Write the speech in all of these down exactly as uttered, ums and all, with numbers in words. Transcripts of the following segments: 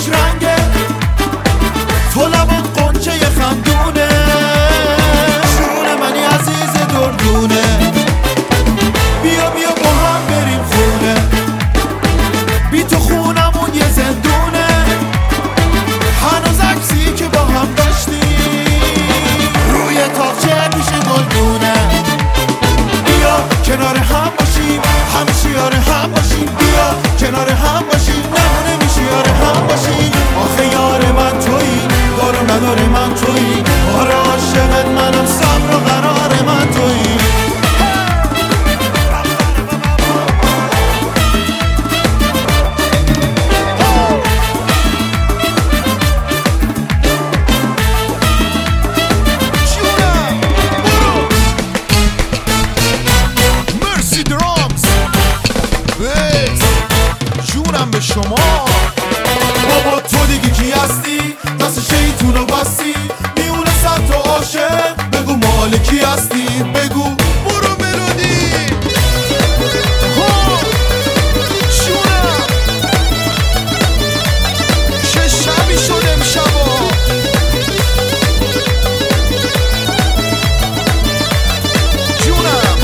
رنگه، تو لبات قنچه خندونه، جون منی عزیز دردونه. بیا بیا با هم بریم خونه، بی تو خونمون یه زندونه، هنوز عکسی که با هم داشتیم روی تاقچه پیش گلدونه. بیا کنار هم باشیم، همیشه یار هم باشیم، بیا کنار هم باشیم، نمونه میشه یار هم باشیم. آخه یار من تویی، دار و نداره من تویی، آره عاشقت منم، صبر و قرار من تویی. به شما بابا تو دیگه کی هستی؟ دست شیطونو بستی، میونه صد تا عاشق، بگو مال کی هستی؟ بگو برو ملودی. جونم چه شبی شد امشبا، جونم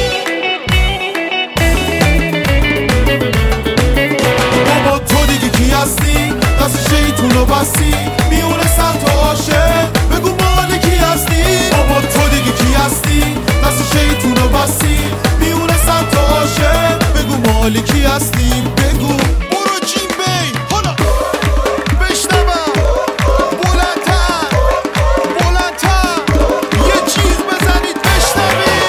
دست شیطونو بستی، میونه صد تا عاشق، بگو مال کی هستی؟ بابا تو دیگه کی هستی؟ دست شیطونو بستی، میونه صد تا عاشق، بگو مال کی هستی؟ بگو برو جیم بی. حالا بشنوم بلندتر بلندتر یه چیز بزنید بشنوید.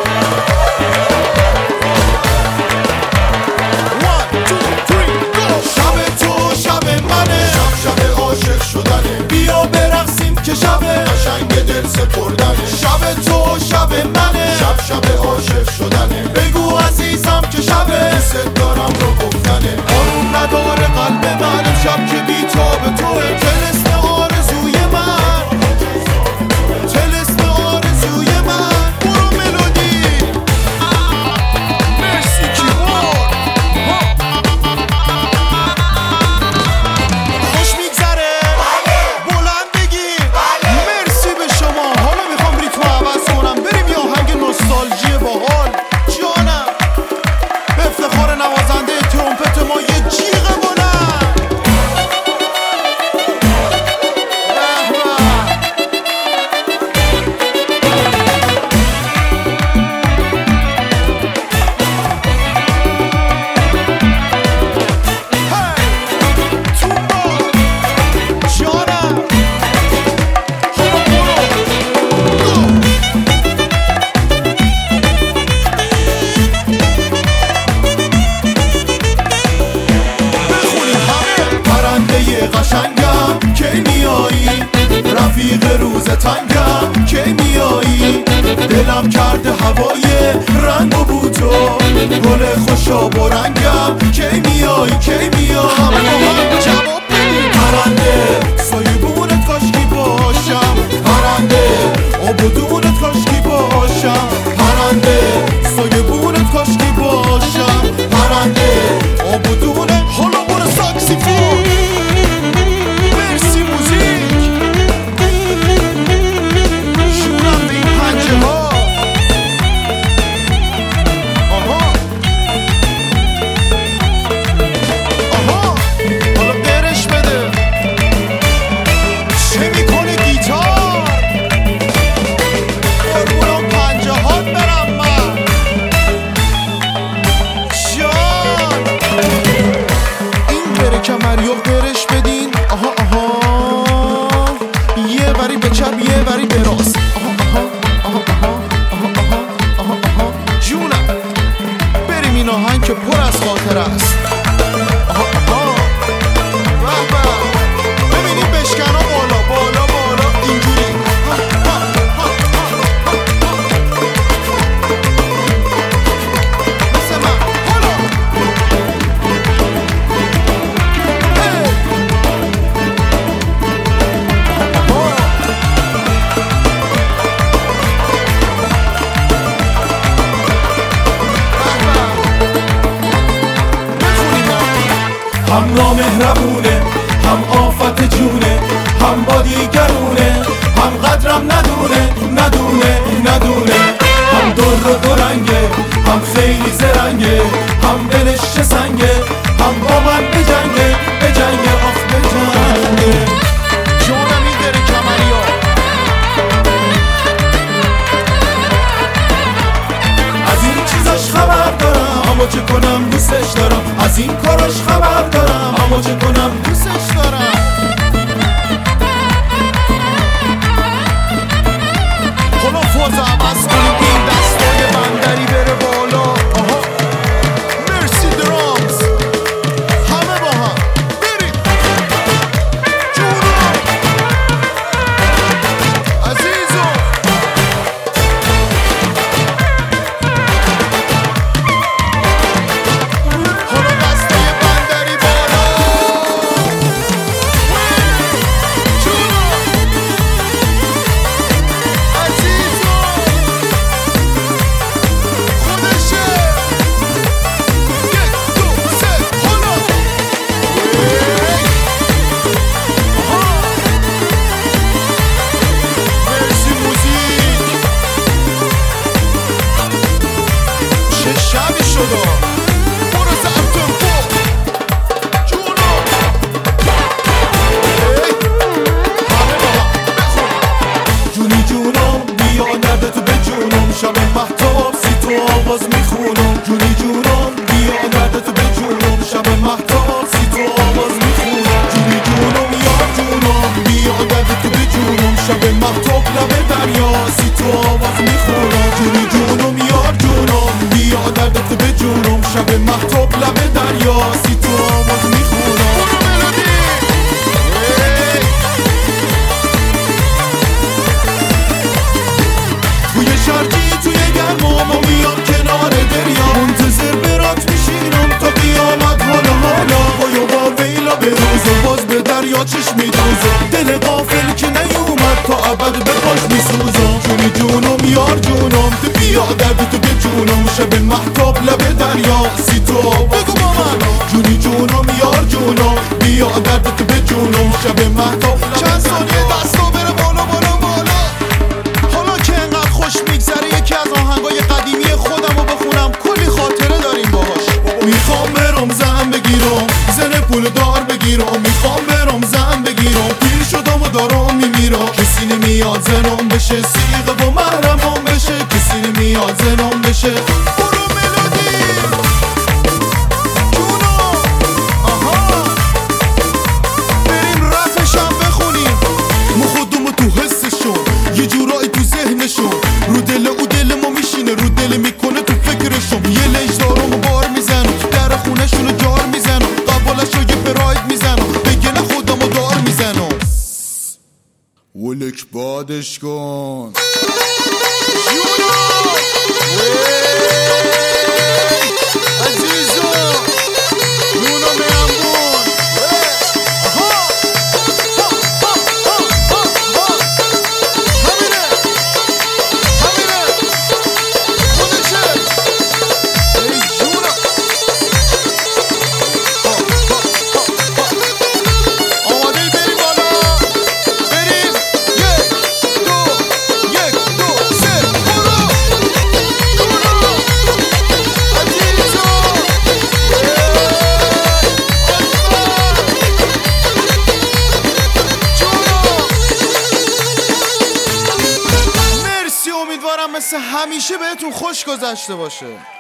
one two three go. شب تو شب منه، شب شب عاشق شدنه، بیا برقصیم که شب قشنگ دل سپردنه. شب تو شب منه، شب شب عاشق شدنه، بگو عزیزم که شب دوست دارم رو گفتنه. آروم نداره قلب من امشب که بی تاب توه، طلسم آرزوی من، طلسم آرزوی من. برو ملودی. مرسی کیبورد. خوش میگذره بلند بگی مرسی به شما. حالا میخوام ریتمو عوض کنم، بریم یه آهنگ نوستالژی باحال. جانم به افتخار نوازنده ترومپت ما یه جیغ بلند. قشنگم کی میایی، رفیق روز تنگم کی میایی، دلم کرده هوای رنگ و بوتو، گل خوشاب و رنگم کی میایی کی میایی. همه با هم جواب بدیم. پرنده سایبونت کاشکی باشم، پرنده آبودونت کاشکی باشم، پرنده سایبونت کاشکی باشم، پرنده آبودونه. حالا برو ساکسیفون. کمریو برش بدین. آها آها یه وری به چپ یه وری به راست. آها آها آها آها آها آها آها. جونم بریم این آهنگ که پر از خاطره است. آها آها به به ببینیم بشکنا بالا بالا بالا اینجوری. مثل من حالا و باز به دریا چشم میدوزم، دل غافل که نیومد تا ابد به پاش میسوزم. جونی جونم یار جونم، تو بیا درد تو به جونم، شب محتاب لب دریا سی تو بگو با من. جونی جونم یار جونم، بیا درد تو به جونم، شب محتاب چند ثانیه دستا بره بالا بالا بالا. حالا که انقدر خوش میگذره یکی از آهنگای قدیمی خودم رو بخونم، کلی خاطره داریم باهاش. میخوام برم زن بگیرم، زن پول دار بگیرم، میخوام برم زن بگیرم، پیر شدم و دارم میمیرم. کسی نمیاد زنم بشه، سیغه و محرمم بشه، کسی نمیاد زنم بشه. برو ملودی جونو، آها بریم رفشم بخونیم، ما خودمو تو حسشون، یه جورایی تو ذهنشون، رو دل او دل ما میشینه، رو دل میکنه تو فکرشون. یه لج دارم و بار میزنم، در خونشونو جار میزنم، قبالشو یه پراید میزنم، بگه نه خودمو دار میزنم. ولک بادش کن جونو عزیزو، جونو میرمون. همینه همینه خودشه. ای جونو آماده ای بریم بالا، بریم یک دو یک دو سه. برو جونو عزیزو، مرسی، امیدوارم مثل همیشه بهتون خوش گذشته باشه.